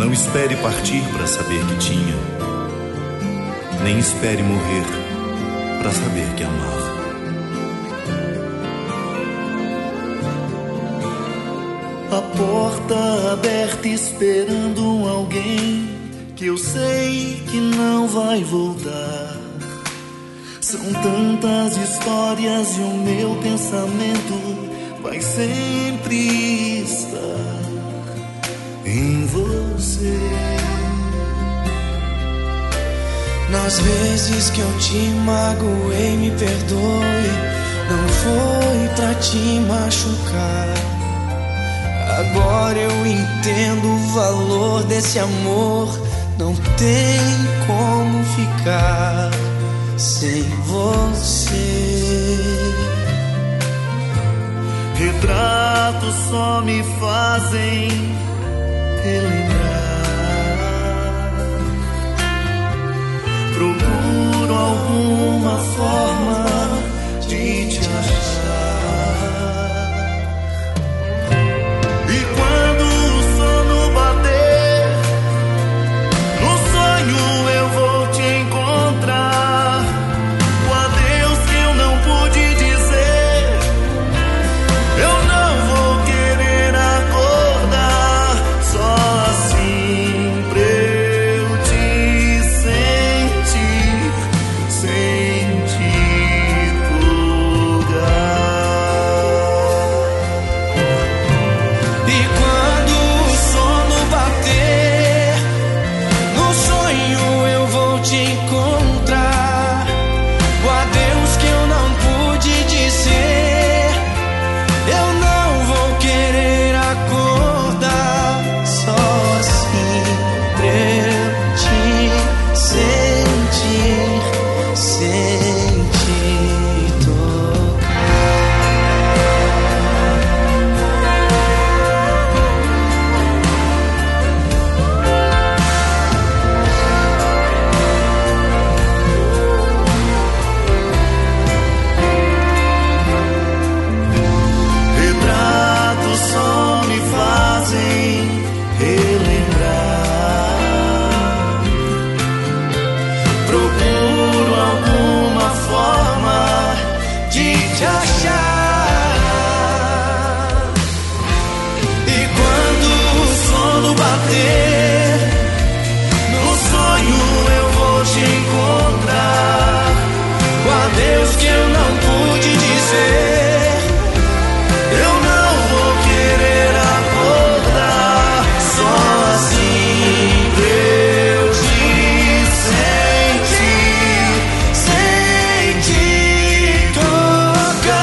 Não espere partir para saber que tinha, nem espere morrer para saber que amava. A porta aberta esperando um alguém que eu sei que não vai voltar. São tantas histórias e o meu pensamento vai sempre estar em você. Nas vezes que eu te magoei, me perdoe, não foi pra te machucar. Agora eu entendo o valor desse amor, não tem como ficar sem você. Retratos só me fazem relembrar. Procuro alguma forma de te achar. E quando o sono bater, no sonho eu vou te encontrar. O adeus que eu não pude dizer, eu não vou querer acordar. Só assim pra eu te sentir, sem te tocar. E quando o sono bater, no sonho eu vou te encontrar. O adeus que eu não pude dizer, eu não vou querer acordar. Só assim pra eu te sentir, sem te tocar. Retratos só me fazem relembrar. Procuro alguma forma de te achar. E quando o sono bater, no sonho eu vou te encontrar. O adeus que eu não pude dizer, eu não vou querer acordar. Só assim pra eu te sentir, sem te tocar.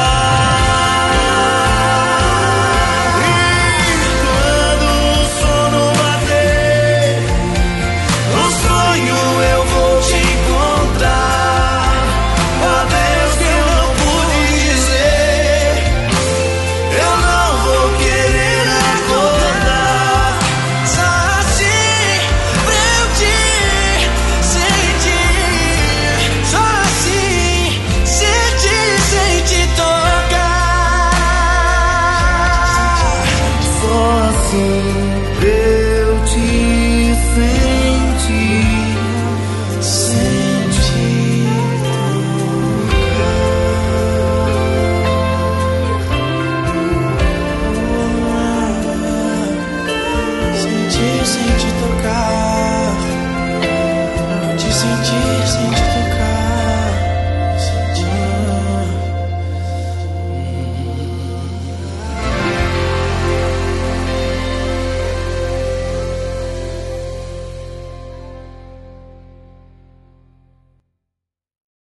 E quando o sono bater, no sonho eu vou te encontrar. O adeus que eu não pude dizer, eu não vou querer acordar. Só assim pra eu te sentir, só assim sentir, sem te tocar. Só assim